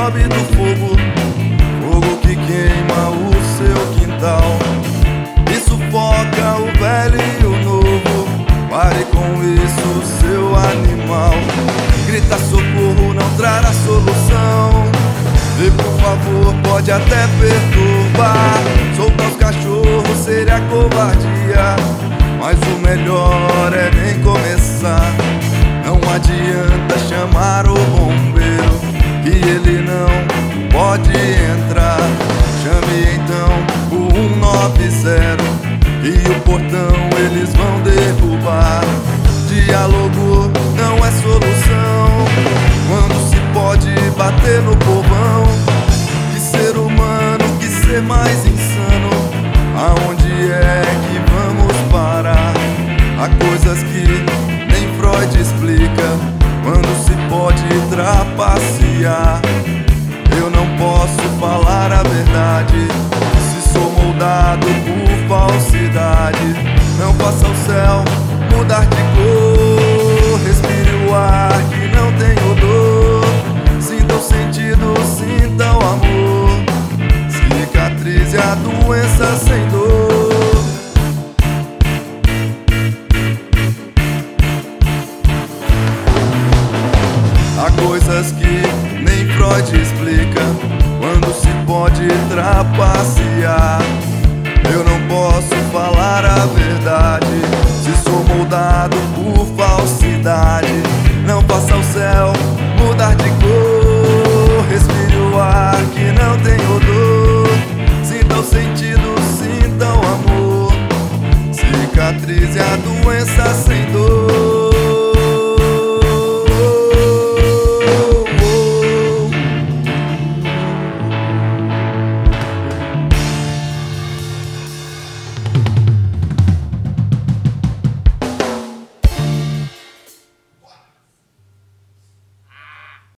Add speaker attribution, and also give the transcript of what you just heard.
Speaker 1: sobe do fogo, fogo que queima o seu quintal e sufoca o velho e o novo. Pare com isso, seu animal. Grita socorro, não trará solução. E por favor, pode até perturbar. Soltar os cachorros seria covardia, mas o melhor é nem começar. Não adianta chamar o bombeiro, que ele não pode entrar. Chame então o 190, e o portão eles vão derrubar. Diálogo não é solução, quando se pode bater no povão. Que ser humano, que ser mais insano, aonde é que vamos parar? Há coisas que nem Freud explica, quando se pode trapacear. Eu não posso falar a verdade, se sou moldado por falsidade. Não faça o céu mudar de cor, respire o ar que não tem odor. Sinta o sentido, sinta o amor, cicatrize a doença sem dor. Há coisas que nem Freud explica, quando se pode trapacear. Eu não posso falar a verdade, se sou moldado por falsidade. Não faça o céu mudar de cor, respire o ar que não tem odor. Sinta o sentido, sinta o amor, cicatrize a doença sem dor.